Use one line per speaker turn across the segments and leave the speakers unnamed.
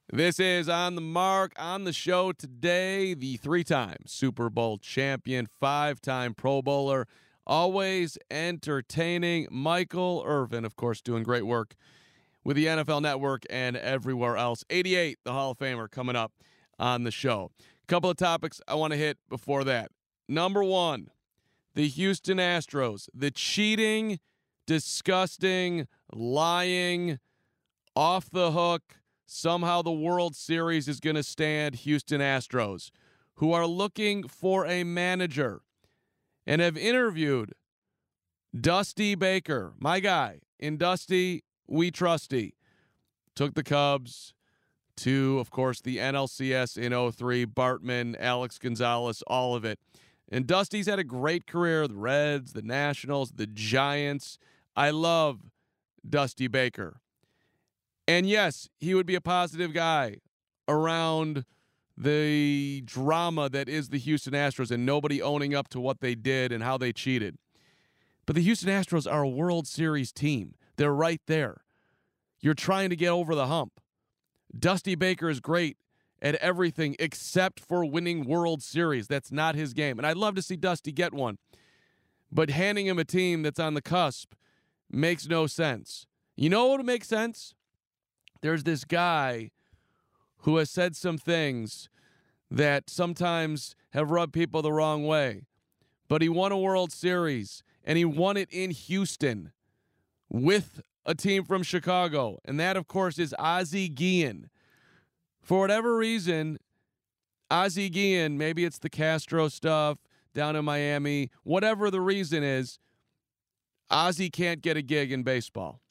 This is On the Mark. On the show today, the three-time Super Bowl champion, five-time Pro Bowler, always entertaining Michael Irvin, of course, doing great work with the NFL Network and everywhere else. 88, the Hall of Famer, coming up on the show. A couple of topics I want to hit before that. Number one, the Houston Astros, the cheating, disgusting, lying, off the hook, somehow the World Series is going to stand Houston Astros, who are looking for a manager and have interviewed Dusty Baker, my guy. In Dusty, we trusty. Took the Cubs to, of course, the NLCS in 03, Bartman, Alex Gonzalez, all of it. And Dusty's had a great career, the Reds, the Nationals, the Giants. I love Dusty Baker. And yes, he would be a positive guy around the drama that is the Houston Astros and nobody owning up to what they did and how they cheated. But the Houston Astros are a World Series team. They're right there. You're trying to get over the hump. Dusty Baker is great at everything except for winning World Series. That's not his game. And I'd love to see Dusty get one. But handing him a team that's on the cusp makes no sense. You know what would make sense? There's this guy who has said some things that sometimes have rubbed people the wrong way. But he won a World Series, and he won it in Houston with a team from Chicago. And that, of course, is Ozzie Guillen. For whatever reason, Ozzie Guillen, maybe it's the Castro stuff down in Miami, whatever the reason is, Ozzie can't get a gig in baseball.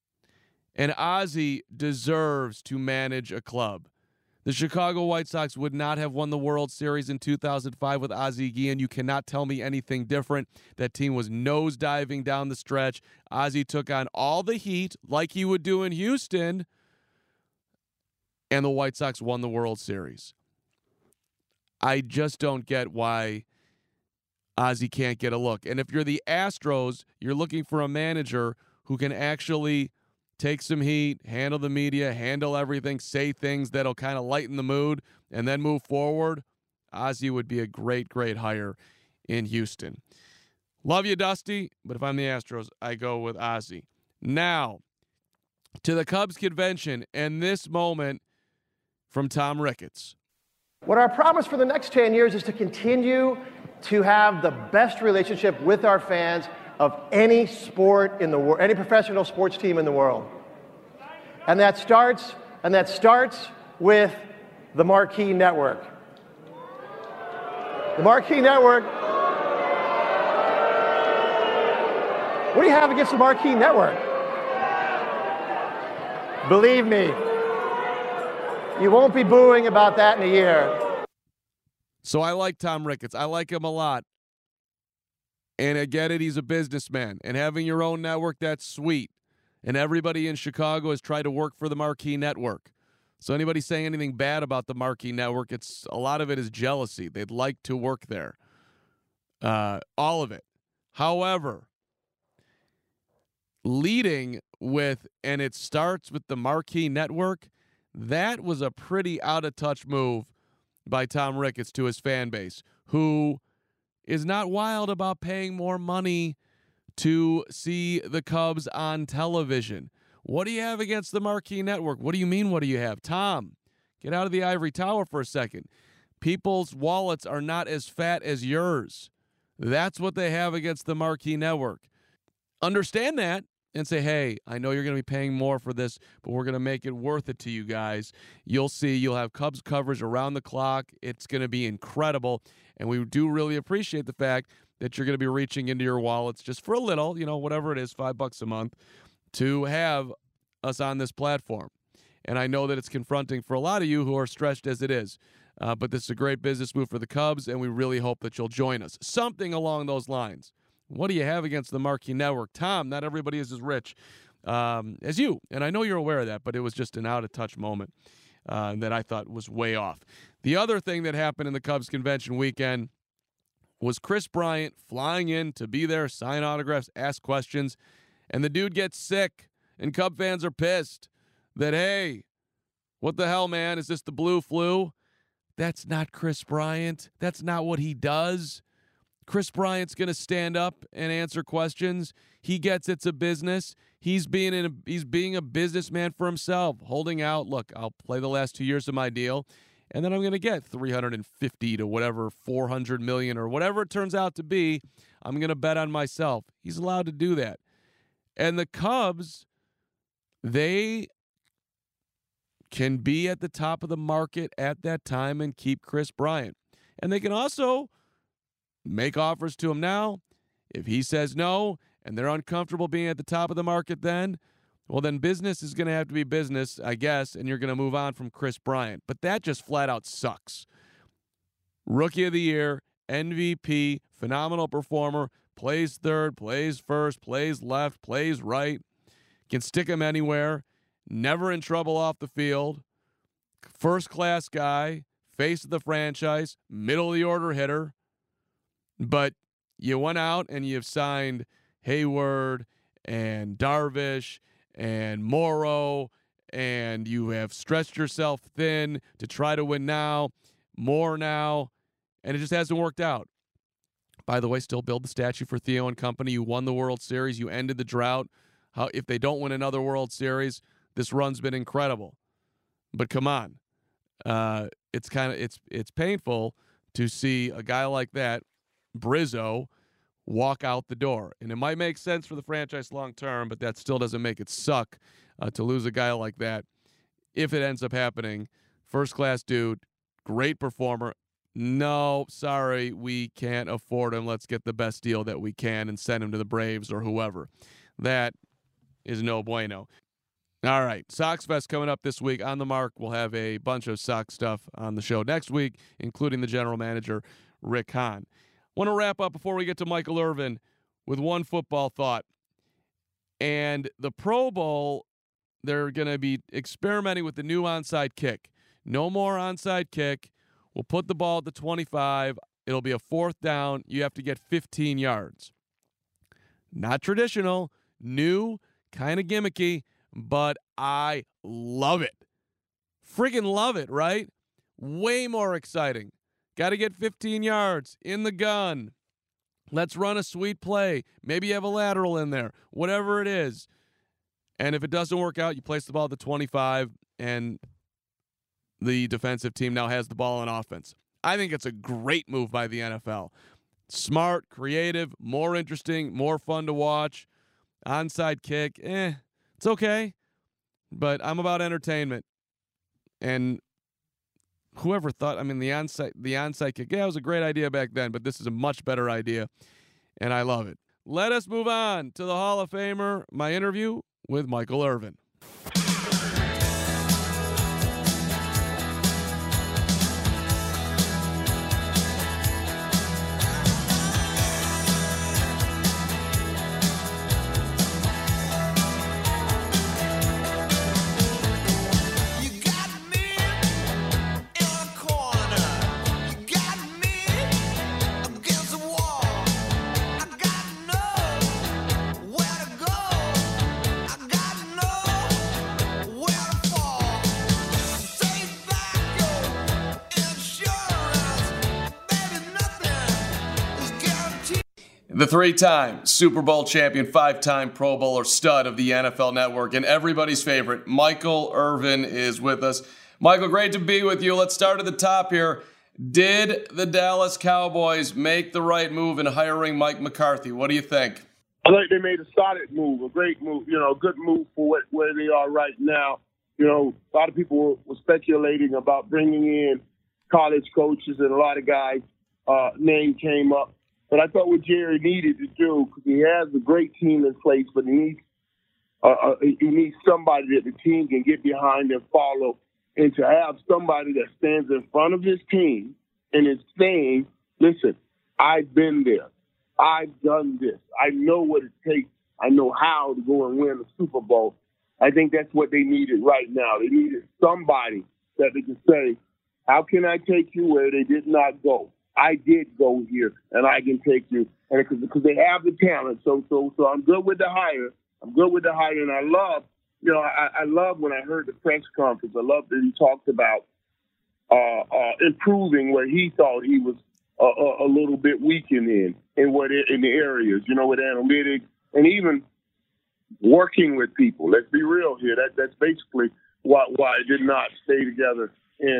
And Ozzie deserves to manage a club. The Chicago White Sox would not have won the World Series in 2005 with Ozzie Guillen. You cannot tell me anything different. That team was nosediving down the stretch. Ozzie took on all the heat like he would do in Houston, and the White Sox won the World Series. I just don't get why Ozzie can't get a look. And if you're the Astros, you're looking for a manager who can actually take some heat, handle the media, handle everything, say things that'll kind of lighten the mood, and then move forward. Ozzie would be a great, great hire in Houston. Love you, Dusty, but if I'm the Astros, I go with Ozzie. Now, to the Cubs convention, and this moment from Tom Ricketts.
What our promise for the next 10 years is to continue to have the best relationship with our fans of any sport in the world, any professional sports team in the world. And that starts with the Marquee Network. The Marquee Network. What do you have against the Marquee Network? Believe me, you won't be booing about that in a year.
So I like Tom Ricketts. I like him a lot. And I get it, he's a businessman. And having your own network, that's sweet. And everybody in Chicago has tried to work for the Marquee Network. So anybody saying anything bad about the Marquee Network, a lot of it is jealousy. They'd like to work there. All of it. However, leading with, and it starts with the Marquee Network, that was a pretty out-of-touch move by Tom Ricketts to his fan base, who is not wild about paying more money to see the Cubs on television. What do you have against the Marquee Network? What do you mean, what do you have? Tom, get out of the ivory tower for a second. People's wallets are not as fat as yours. That's what they have against the Marquee Network. Understand that and say, hey, I know you're going to be paying more for this, but we're going to make it worth it to you guys. You'll see. You'll have Cubs coverage around the clock. It's going to be incredible. And we do really appreciate the fact that you're going to be reaching into your wallets just for a little, whatever it is, $5 a month, to have us on this platform. And I know that it's confronting for a lot of you who are stretched as it is. But this is a great business move for the Cubs, and we really hope that you'll join us. Something along those lines. What do you have against the Marquee Network? Tom, not everybody is as rich as you, and I know you're aware of that, but it was just an out-of-touch moment that I thought was way off. The other thing that happened in the Cubs convention weekend was Chris Bryant flying in to be there, sign autographs, ask questions, and the dude gets sick, and Cub fans are pissed that, hey, What the hell, man? Is this the blue flu? That's not Kris Bryant. That's not what he does. Kris Bryant's going to stand up and answer questions. He gets it's a business. He's being a businessman for himself, holding out. Look, I'll play the last 2 years of my deal, and then I'm going to get 350 to whatever 400 million or whatever it turns out to be. I'm going to bet on myself. He's allowed to do that. And the Cubs, they can be at the top of the market at that time and keep Kris Bryant. And they can also make offers to him now. If he says no and they're uncomfortable being at the top of the market then, well, then business is going to have to be business, I guess, and you're going to move on from Kris Bryant. But that just flat out sucks. Rookie of the Year, MVP, phenomenal performer, plays third, plays first, plays left, plays right, can stick him anywhere, never in trouble off the field, first-class guy, face of the franchise, middle-of-the-order hitter. But you went out and you've signed Hayward and Darvish and Morrow, and you have stretched yourself thin to try to win now, more now, and it just hasn't worked out. By the way, still build the statue for Theo and company. You won the World Series. You ended the drought. If they don't win another World Series, this run's been incredible. But come on. It's painful to see a guy like that, Brizzo, walk out the door. And it might make sense for the franchise long term, but that still doesn't make it suck to lose a guy like that if it ends up happening. First-class dude, great performer. No, sorry, we can't afford him. Let's get the best deal that we can and send him to the Braves or whoever. That is no bueno. All right, Sox Fest coming up this week. On the Mark, we'll have a bunch of Sox stuff on the show next week, including the general manager, Rick Hahn. Want to wrap up before we get to Michael Irvin with one football thought. And the Pro Bowl, they're going to be experimenting with the new onside kick. No more onside kick. We'll put the ball at the 25. It'll be a fourth down. You have to get 15 yards. Not traditional, new, kind of gimmicky, but I love it. Friggin' love it, right? Way more exciting. Got to get 15 yards in the gun. Let's run a sweet play. Maybe you have a lateral in there, whatever it is. And if it doesn't work out, you place the ball at the 25, and the defensive team now has the ball on offense. I think it's a great move by the NFL. Smart, creative, more interesting, more fun to watch. Onside kick, it's okay. But I'm about entertainment. And whoever thought, the onside kick, it was a great idea back then, but this is a much better idea, and I love it. Let us move on to the Hall of Famer, my interview with Michael Irvin. The three-time Super Bowl champion, five-time Pro Bowler, stud of the NFL Network, and everybody's favorite, Michael Irvin, is with us. Michael, great to be with you. Let's start at the top here. Did the Dallas Cowboys make the right move in hiring Mike McCarthy? What do you think?
I think they made a solid move, a great move, a good move for where they are right now. A lot of people were speculating about bringing in college coaches, and a lot of guys' name came up. But I thought what Jerry needed to do, because he has a great team in place, but he needs somebody that the team can get behind and follow, and to have somebody that stands in front of his team and is saying, listen, I've been there. I've done this. I know what it takes. I know how to go and win a Super Bowl. I think that's what they needed right now. They needed somebody that they can say, how can I take you where they did not go? I did go here, and I can take you, and because they have the talent. So I'm good with the hire. And I love I love when I heard the press conference. I love that he talked about improving where he thought he was a little bit weakened in the areas, with analytics and even working with people. Let's be real here. That's basically why I did not stay together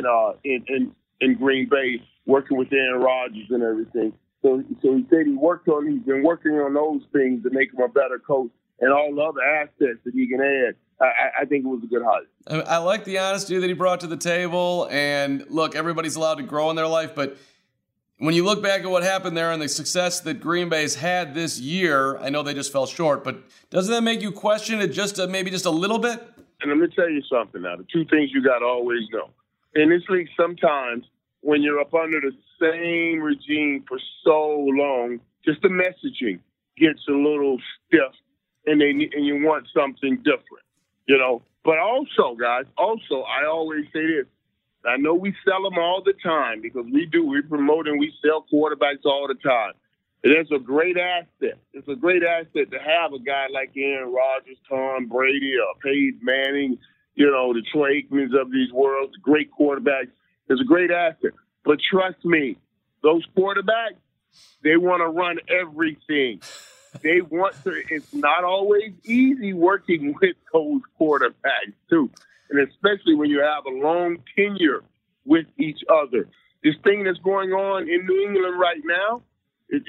in Green Bay, working with Aaron Rodgers and everything. So he said he's been working on those things to make him a better coach, and all the other assets that he can add. I think it was a good hire.
I like the honesty that he brought to the table. And look, everybody's allowed to grow in their life, but when you look back at what happened there and the success that Green Bay's had this year, I know they just fell short, but doesn't that make you question it maybe just a little bit?
And let me tell you something now. The two things you got to always know. In this league, sometimes when you're up under the same regime for so long, just the messaging gets a little stiff, and you want something different, But also, guys, I always say this. I know we sell them all the time because we promote and we sell quarterbacks all the time. It's a great asset. It's a great asset to have a guy like Aaron Rodgers, Tom Brady, or Peyton Manning, the Troy Aikmans of these worlds, great quarterbacks. It's a great asset. But trust me, those quarterbacks, they want to run everything. They want to. It's not always easy working with those quarterbacks, too. And especially when you have a long tenure with each other. This thing that's going on in New England right now, this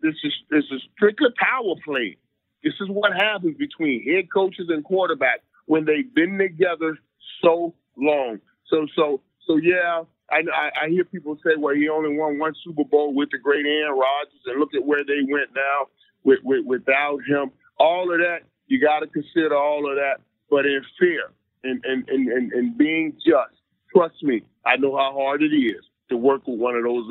is strictly power play. This is what happens between head coaches and quarterbacks when they've been together so long. So yeah, I hear people say, well, he only won one Super Bowl with the great Aaron Rodgers, and look at where they went now without him. All of that, you got to consider all of that, but in fair. And being just, trust me, I know how hard it is to work with one of those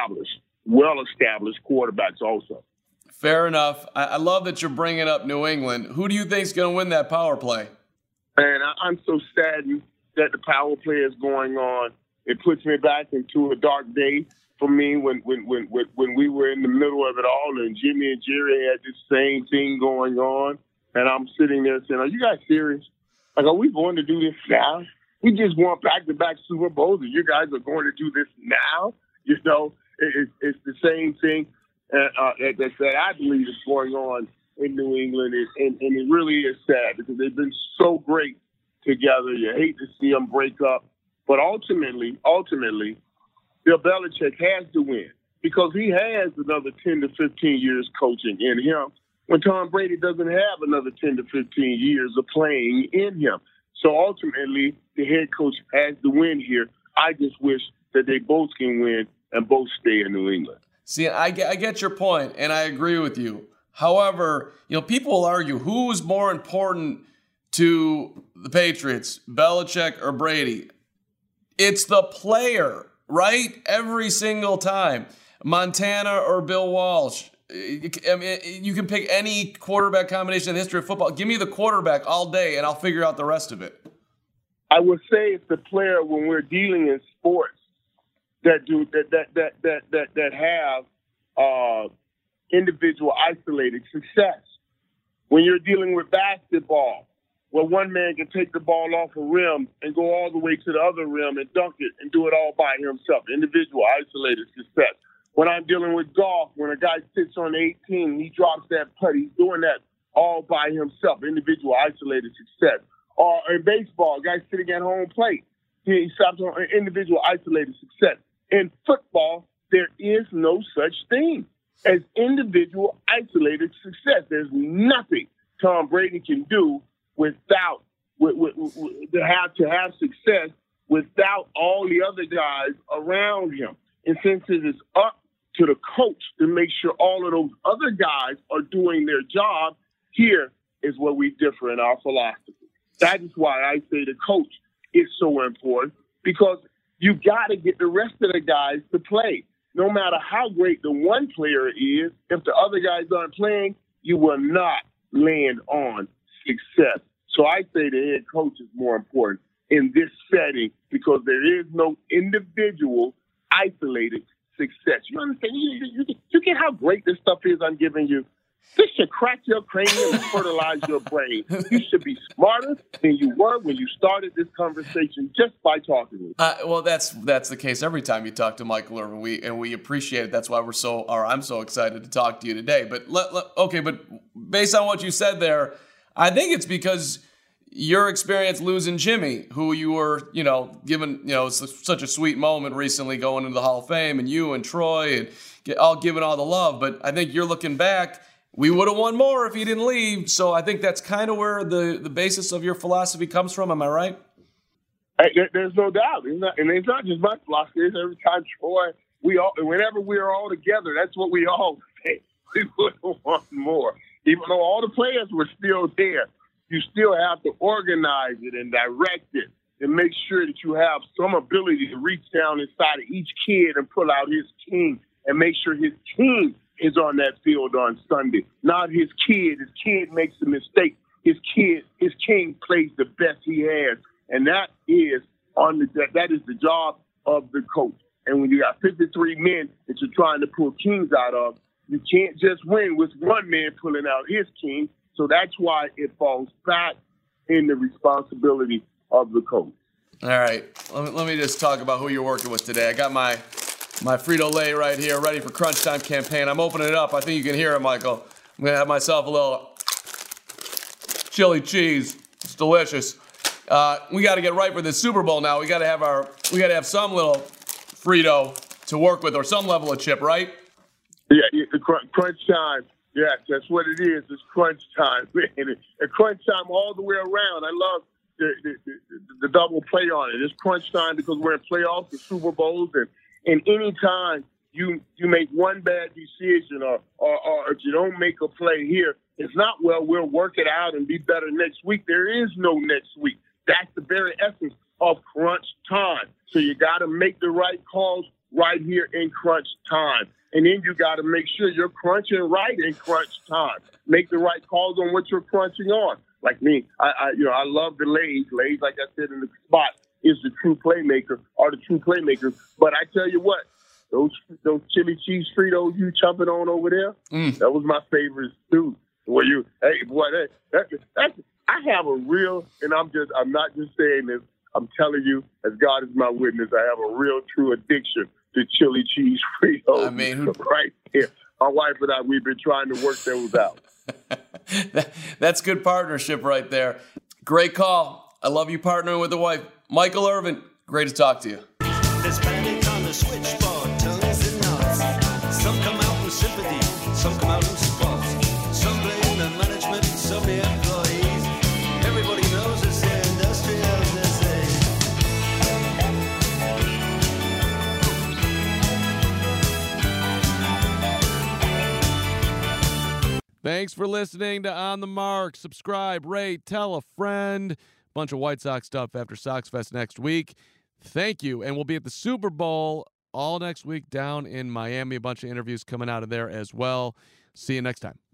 well-established quarterbacks also.
Fair enough. I love that you're bringing up New England. Who do you think's going to win that power play?
And I'm so saddened that the power play is going on. It puts me back into a dark day for me when we were in the middle of it all, and Jimmy and Jerry had this same thing going on, and I'm sitting there saying, are you guys serious? Like, are we going to do this now? We just won back-to-back Super Bowls, and you guys are going to do this now? It's the same thing that I believe is going on in New England, and it really is sad because they've been so great together. You hate to see them break up, but ultimately, Bill Belichick has to win because he has another 10 to 15 years coaching in him, when Tom Brady doesn't have another 10 to 15 years of playing in him. So ultimately, the head coach has to win here. I just wish that they both can win and both stay in New England.
See, I get your point, and I agree with you. However, people will argue who's more important to the Patriots, Belichick or Brady. It's the player, right? Every single time. Montana or Bill Walsh. I mean, you can pick any quarterback combination in the history of football. Give me the quarterback all day, and I'll figure out the rest of it.
I would say it's the player when we're dealing in sports that have individual isolated success. When you're dealing with basketball, where one man can take the ball off a rim and go all the way to the other rim and dunk it and do it all by himself, individual isolated success. When I'm dealing with golf, when a guy sits on 18, he drops that putt, he's doing that all by himself, individual isolated success. Or in baseball, a guy sitting at home plate, he stops on individual isolated success. In football, there is no such thing as individual isolated success. There's nothing Tom Brady can do to have success without all the other guys around him. And since it is up to the coach to make sure all of those other guys are doing their job, here is where we differ in our philosophy. That is why I say the coach is so important, because you got to get the rest of the guys to play. No matter how great the one player is, if the other guys aren't playing, you will not land on success. So I say the head coach is more important in this setting because there is no individual isolated success. You understand? You get how great this stuff is I'm giving you. This should crack your cranium and fertilize your brain. You should be smarter than you were when you started this conversation just by talking to me.
Well, that's the case every time you talk to Michael Irvin. We appreciate it. That's why I'm so excited to talk to you today. But but based on what you said there, I think it's because your experience losing Jimmy, who you were, given, such a sweet moment recently going into the Hall of Fame, and you and Troy and all giving all the love. But I think you're looking back, we would have won more if he didn't leave. So I think that's kind of where the basis of your philosophy comes from. Am I right?
There's no doubt. It's not just my philosophy. It's every time Troy, whenever we're all together, that's what we all say. We would have won more. Even though all the players were still there, you still have to organize it and direct it and make sure that you have some ability to reach down inside of each kid and pull out his team and make sure his team is on that field on Sunday, not his kid. His kid makes a mistake. His king plays the best he has, and that is the job of the coach. And when you got 53 men that you're trying to pull kings out of, you can't just win with one man pulling out his king. So that's why it falls back in the responsibility of the coach.
All right, let me just talk about who you're working with today. I got my Frito-Lay right here, ready for Crunch Time campaign. I'm opening it up. I think you can hear it, Michael. I'm going to have myself a little chili cheese. It's delicious. We got to get right for this Super Bowl now. We got to have some little Frito to work with or some level of chip, right?
Yeah, Crunch Time. Yes, that's what it is. It's crunch time. And crunch time all the way around. I love the double play on it. It's crunch time because we're in playoffs, the Super Bowls, and any time you make one bad decision or if you don't make a play here, it's not, well, we'll work it out and be better next week. There is no next week. That's the very essence of crunch time. So you got to make the right calls right here in crunch time. And then you got to make sure you're crunching right in crunch time. Make the right calls on what you're crunching on. Like me, I love the Lays. Lays, like I said in the spot, is the true playmaker, are the true playmakers. But I tell you what, those chili cheese Fritos you chomping on over there, that was my favorite too. Where I have a real, and I'm not just saying this, I'm telling you, as God is my witness, I have a real true addiction to chili cheese Fritos.
I mean,
right here. My wife and I, we've been trying to work those out.
That's good partnership right there. Great call. I love you partnering with the wife. Michael Irvin, great to talk to you.
There's panic on the switchboard, tongues and knots. Some come out in sympathy, some come out in support. Some blame the management, some the employees. Everybody knows it's the industry, as they say.
Thanks for listening to On the Mark. Subscribe, rate, tell a friend. Bunch of White Sox stuff after Sox Fest next week. Thank you. And we'll be at the Super Bowl all next week down in Miami. A bunch of interviews coming out of there as well. See you next time.